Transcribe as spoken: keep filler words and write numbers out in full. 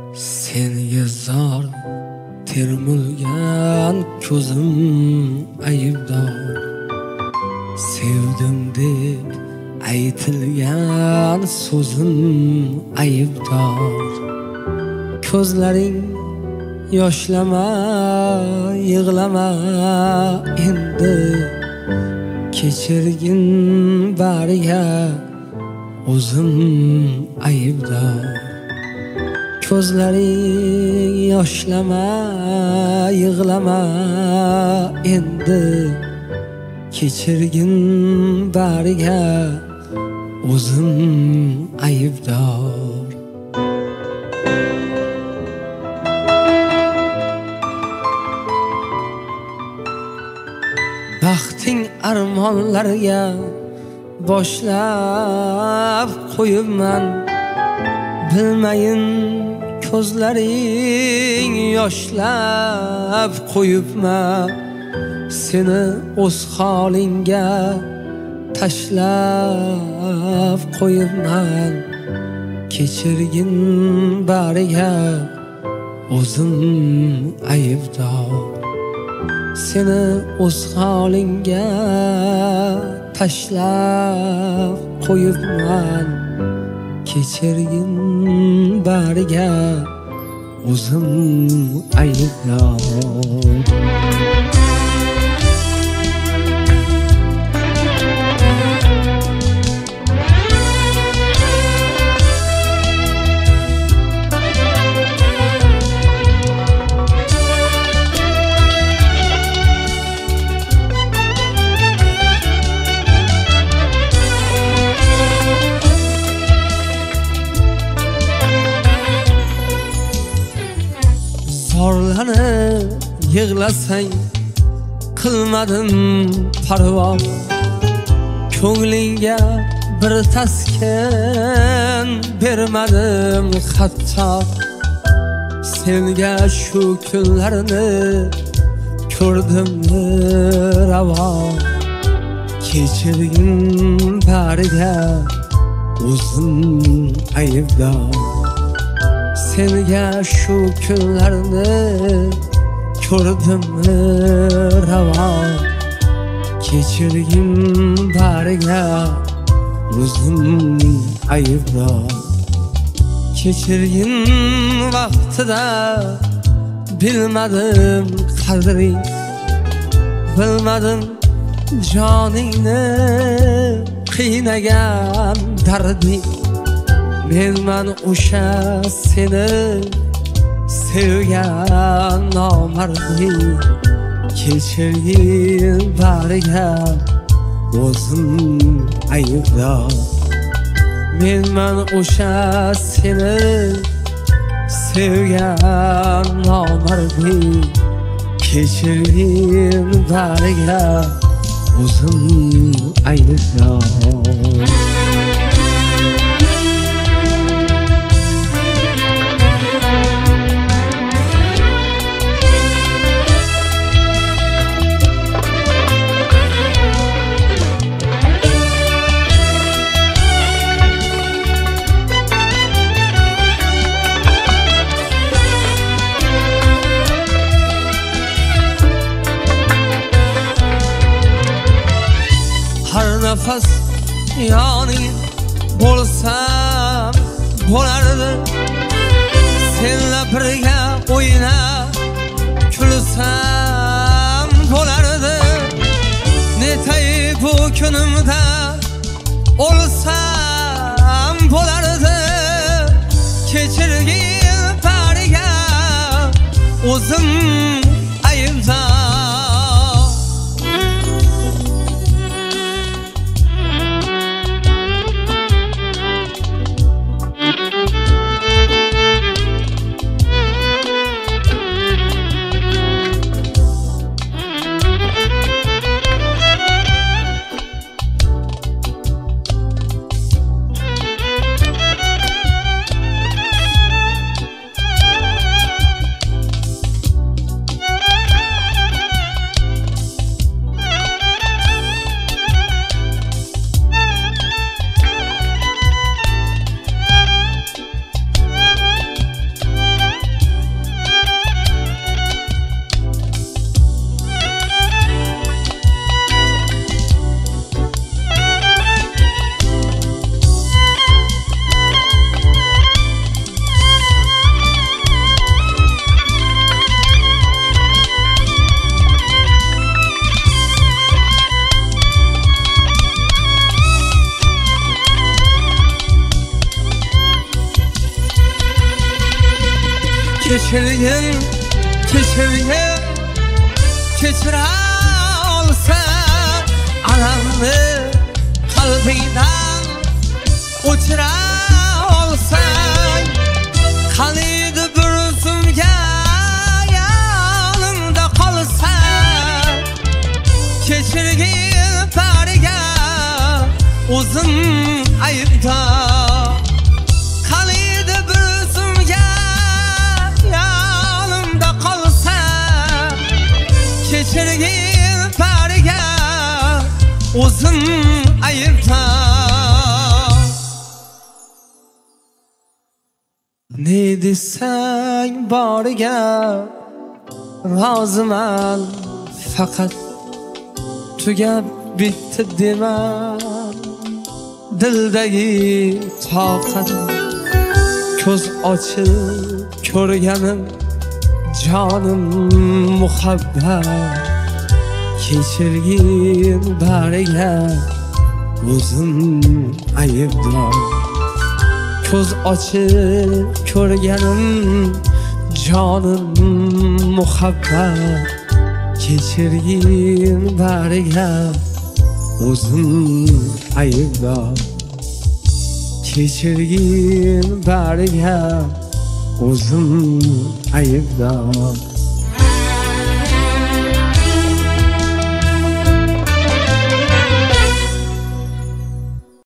Senga zor termulgan ko'zim aybdor, sevdim deb aytilgan so'zim aybdor. Ko'zlaring yoshlama, yig'lama endi, kechirgin bariga o'zim aybdor. Ko'zlaring yoshlama, yig'lama endi, kechirgin bariga o'zim aybdor. Baxting armonlarga boshlab qo'yibman, bilmayin ko'zlaring yoshlab qo'yibman. Seni o'z holingga tashlab qo'yibman, kechirgin bariga o'zim aybdor. Seni o'z holingga tashlab qo'yibman, kechirgin bariga o'zim aybdor. Zorlanib yig'lasang qilmadim parvo, ko'nglingga bir taskin bermadim hatto. Senga shu kunlarni ko'rdimmi ravo, kechirgin bariga o'zim aybdor. Senga shu kunlarni ko'rdimmi ravo, kechirgin bariga o'zim aybdor. Kechirgin vaqtida bilmadim qadring, bilmadim joningni qiynagan darding. Menman o'sha seni sevgan nomarding, kechirgin bariga o'zim aybdor. Menman o'sha seni sevgan nomarding, kechirgin bariga o'zim aybdor. Nafas yoning bo'lsam bo'lardi, senla birga o'ynab kulsam bo'lardi. Netay bu kunimda o'lsam bo'lardi, kechirgin bariga o'zim aybdor. Kechirgin, kechirgin, kechira olsa alamni qalbingdan o'chira olsang, qalidi bir so'mga yonimda qolsa, kechirgin bariga o'zim aybdor. Qalidi bir so'mga yonimda qolsa, kechirgin bariga o'zim aybdor. Ne desang boriga roziman, faqat tugab bitti dema. Dildagi toqat ko'z ochib ko'rganim jonim muhabbat. Kechirgin bariga o'zim aybdor. Ko'z ochib ko'rganim jonim muhabbat. Kechirgin bariga o'zim aybdor. Kechirgin bariga o'zim aybdor.